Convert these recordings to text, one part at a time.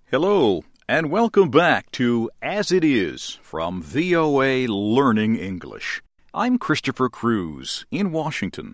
Hello, and welcome back to As It Is from VOA Learning English. I'm Christopher Cruz in Washington.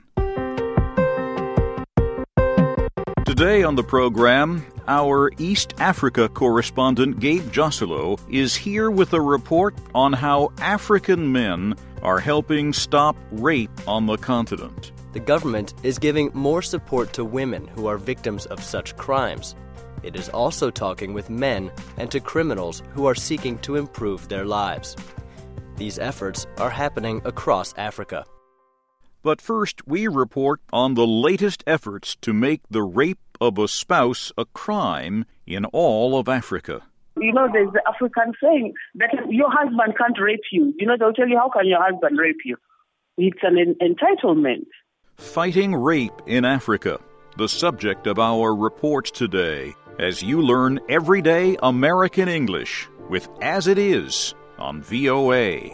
Today on the program, our East Africa correspondent Gabe Josilo is here with a report on how African men are helping stop rape on the continent. The government is giving more support to women who are victims of such crimes. It is also talking with men and to criminals who are seeking to improve their lives. These efforts are happening across Africa. But first, we report on the latest efforts to make the rape of a spouse a crime in all of Africa. You know, there's the African saying that your husband can't rape you. You know, they'll tell you, how can your husband rape you? It's an entitlement. Fighting rape in Africa, the subject of our reports today, as you learn everyday American English with As It Is on VOA.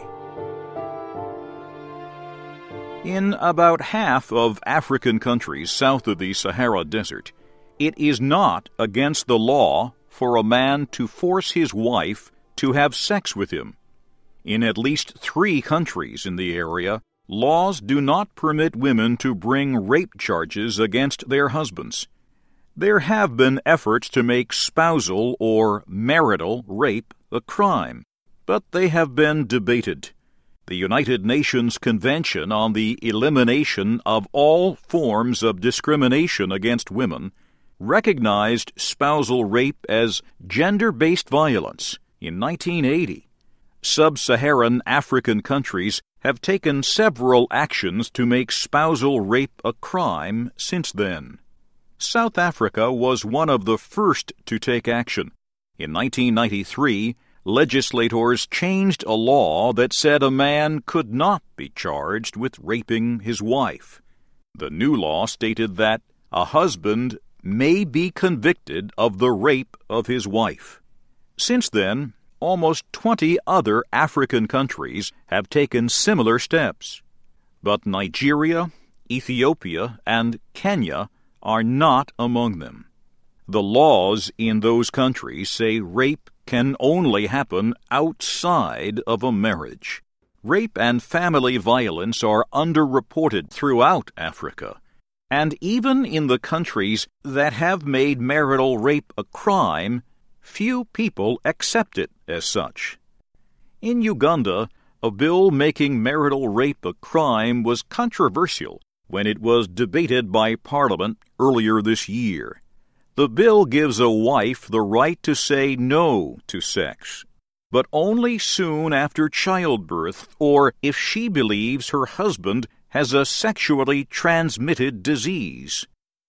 In about half of African countries south of the Sahara Desert, it is not against the law for a man to force his wife to have sex with him. In at least 3 countries in the area, laws do not permit women to bring rape charges against their husbands. There have been efforts to make spousal or marital rape a crime, but they have been debated. The United Nations Convention on the Elimination of All Forms of Discrimination Against Women recognized spousal rape as gender-based violence in 1980. Sub-Saharan African countries have taken several actions to make spousal rape a crime since then. South Africa was one of the first to take action. In 1993, legislators changed a law that said a man could not be charged with raping his wife. The new law stated that a husband may be convicted of the rape of his wife. Since then, almost 20 other African countries have taken similar steps. But Nigeria, Ethiopia, and Kenya are not among them. The laws in those countries say rape can only happen outside of a marriage. Rape and family violence are underreported throughout Africa, and even in the countries that have made marital rape a crime, few people accept it as such. In Uganda, a bill making marital rape a crime was controversial when it was debated by Parliament earlier this year. The bill gives a wife the right to say no to sex, but only soon after childbirth or if she believes her husband has a sexually transmitted disease.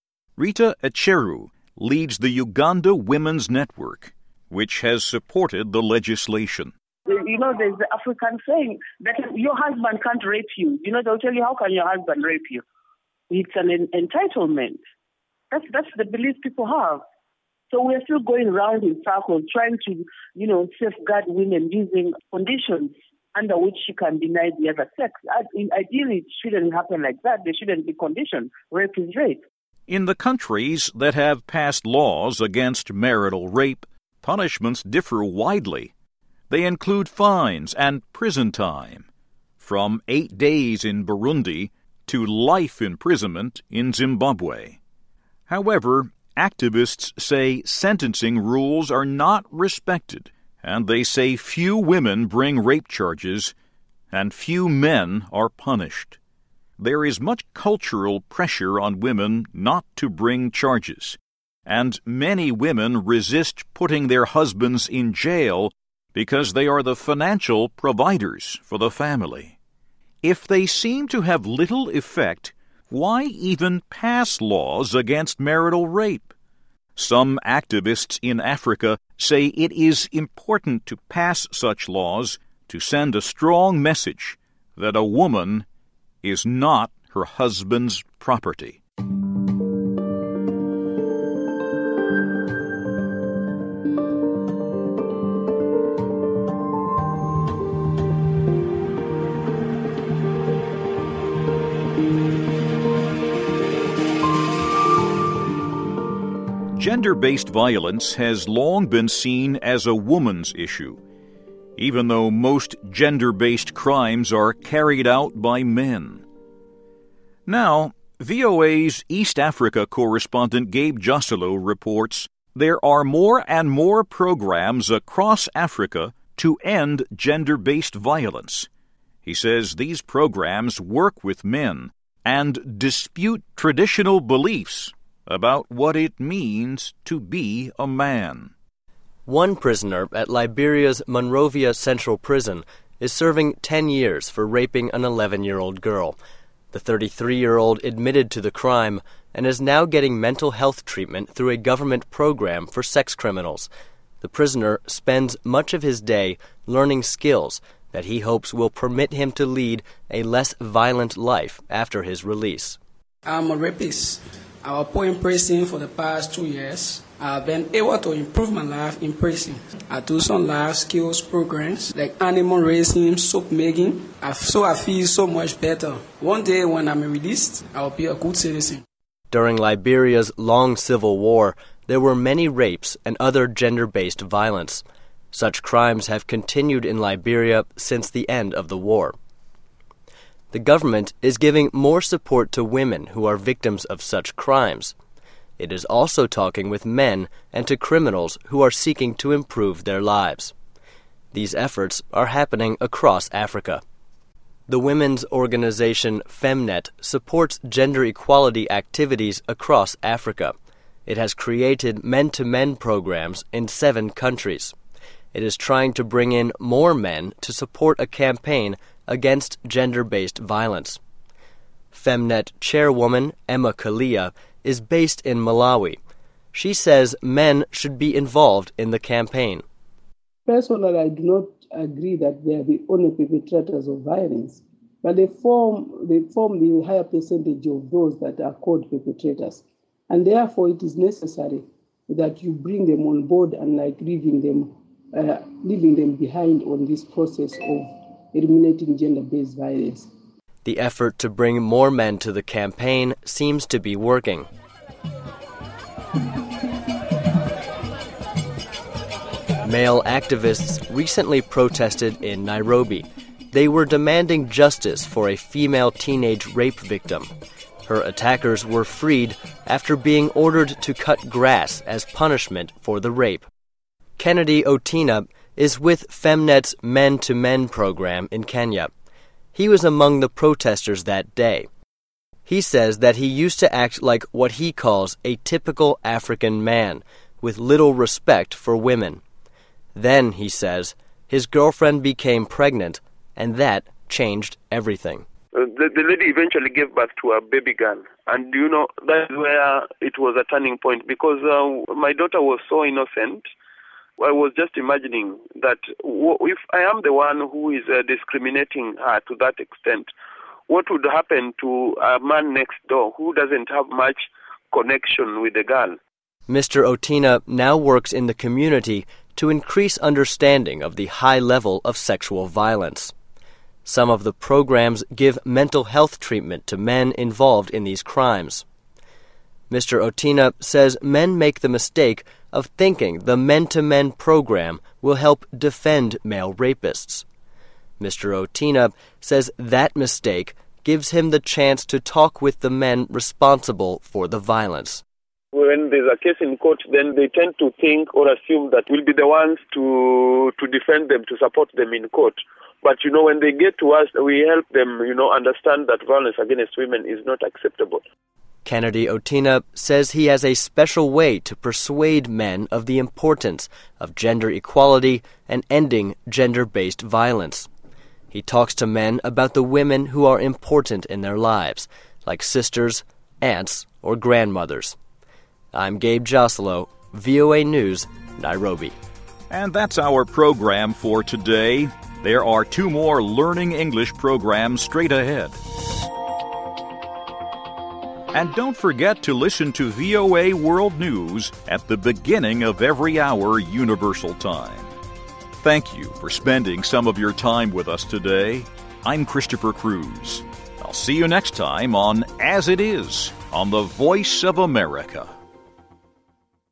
Rita Echeru leads the Uganda Women's Network, which has supported the legislation. You know, there's the African saying that your husband can't rape you. You know, they'll tell you, how can your husband rape you? It's an entitlement. That's the belief people have. So we're still going around in circles trying to, safeguard women using conditions under which she can deny the other sex. Ideally, it shouldn't happen like that. There shouldn't be conditions. Rape is rape. In the countries that have passed laws against marital rape, punishments differ widely. They include fines and prison time, from 8 days in Burundi to life imprisonment in Zimbabwe. However, activists say sentencing rules are not respected, and they say few women bring rape charges and few men are punished. There is much cultural pressure on women not to bring charges, and many women resist putting their husbands in jail because they are the financial providers for the family. If they seem to have little effect, why even pass laws against marital rape? Some activists in Africa say it is important to pass such laws to send a strong message that a woman is not her husband's property. Gender-based violence has long been seen as a woman's issue, even though most gender-based crimes are carried out by men. Now, VOA's East Africa correspondent Gabe Joselo reports there are more and more programs across Africa to end gender-based violence. He says these programs work with men and dispute traditional beliefs about what it means to be a man. One prisoner at Liberia's Monrovia Central Prison is serving 10 years for raping an 11-year-old girl. The 33-year-old admitted to the crime and is now getting mental health treatment through a government program for sex criminals. The prisoner spends much of his day learning skills that he hopes will permit him to lead a less violent life after his release. I'm a rapist. I was put in prison for the past 2 years. I've been able to improve my life in prison. I do some life skills programs like animal raising, soap making. So I feel so much better. One day when I'm released, I will be a good citizen. During Liberia's long civil war, there were many rapes and other gender-based violence. Such crimes have continued in Liberia since the end of the war. The government is giving more support to women who are victims of such crimes. It is also talking with men and to criminals who are seeking to improve their lives. These efforts are happening across Africa. The women's organization Femnet supports gender equality activities across Africa. It has created men-to-men programs in 7 countries. It is trying to bring in more men to support a campaign against gender-based violence. Femnet chairwoman Emma Kalia is based in Malawi. She says men should be involved in the campaign. Personally, I do not agree that they are the only perpetrators of violence, but they form the higher percentage of those that are called perpetrators. And therefore, it is necessary that you bring them on board and leaving them behind on this process of eliminating gender-based violence. The effort to bring more men to the campaign seems to be working. Male activists recently protested in Nairobi. They were demanding justice for a female teenage rape victim. Her attackers were freed after being ordered to cut grass as punishment for the rape. Kennedy Otina is with Femnet's Men-to-Men program in Kenya. He was among the protesters that day. He says that he used to act like what he calls a typical African man, with little respect for women. Then, he says, his girlfriend became pregnant, and that changed everything. The lady eventually gave birth to a baby girl. And, that's where it was a turning point, because my daughter was so innocent. I was just imagining that if I am the one who is discriminating her to that extent, what would happen to a man next door who doesn't have much connection with the girl? Mr. Otina now works in the community to increase understanding of the high level of sexual violence. Some of the programs give mental health treatment to men involved in these crimes. Mr. Otina says men make the mistake of thinking the Men-to-Men program will help defend male rapists. Mr. Otina says that mistake gives him the chance to talk with the men responsible for the violence. When there's a case in court, then they tend to think or assume that we'll be the ones to defend them, to support them in court. But, when they get to us, we help them, understand that violence against women is not acceptable. Kennedy Otina says he has a special way to persuade men of the importance of gender equality and ending gender-based violence. He talks to men about the women who are important in their lives, like sisters, aunts, or grandmothers. I'm Gabe Joselo, VOA News, Nairobi. And that's our program for today. There are 2 more Learning English programs straight ahead. And don't forget to listen to VOA World News at the beginning of every hour Universal Time. Thank you for spending some of your time with us today. I'm Christopher Cruz. I'll see you next time on As It Is on the Voice of America.